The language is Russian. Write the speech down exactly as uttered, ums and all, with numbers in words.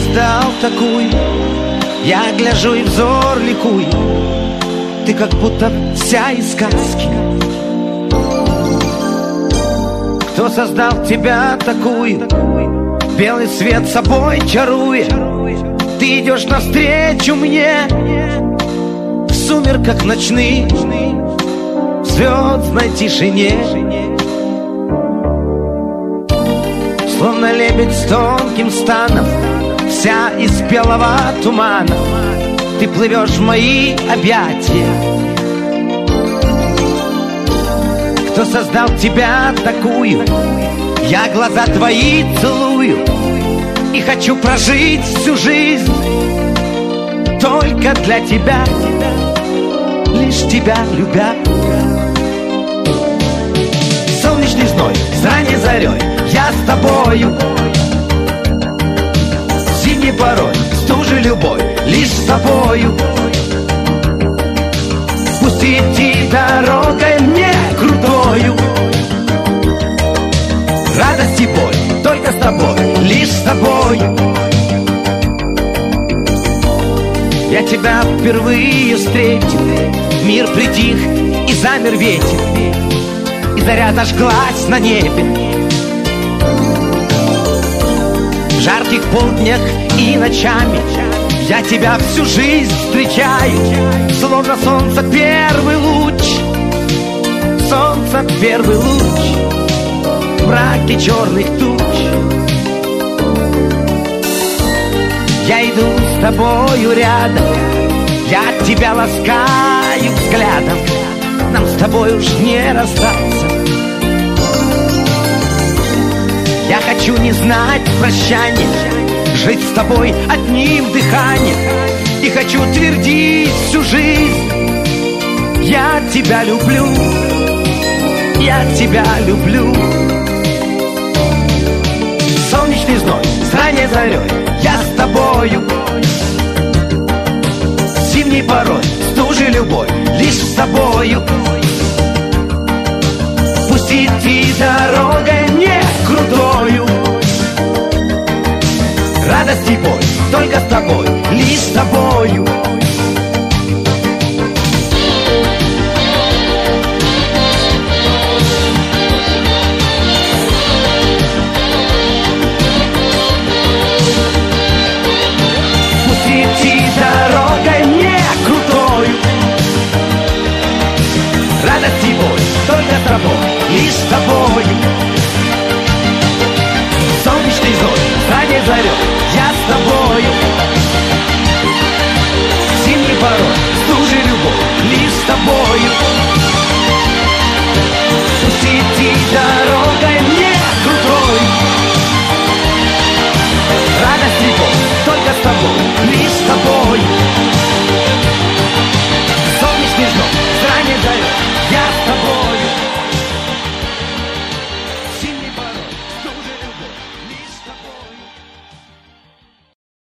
создал такую, я гляжу и взор ликую. Ты как будто вся из сказки. Кто создал тебя такую, белый свет собой чаруя? Ты идешь навстречу мне в сумерках ночных, в звездной тишине. Словно лебедь с тонким станом, вся из белого тумана, ты плывешь в мои объятия. Кто создал тебя такую, я глаза твои целую и хочу прожить всю жизнь только для тебя, лишь тебя любя. Солнечный зной, с ранней зарей я с тобою, зимней порой, стужи любой, лишь с тобою. Пусть идти дорогой мне крутою, радость и боль только с тобой, лишь с тобою. Я тебя впервые встретил, мир притих и замер ветер, и заря зажглась на небе. В жарких полднях и ночами я тебя всю жизнь встречаю, словно солнце первый луч, солнце первый луч в мраке черных туч. Я иду с тобою рядом, я тебя ласкаю взглядом, нам с тобой уж не расстаться. Я хочу не знать прощания, жить с тобой одним дыханием, и хочу твердить всю жизнь: я тебя люблю, я тебя люблю. Солнечный зной, с ранней зарей я с тобою, зимней порой, стужи любой, лишь с тобою. Пусть идти дорогой мне крутою, радость и боль только с тобой, лишь с тобою. Пусть идти дорогой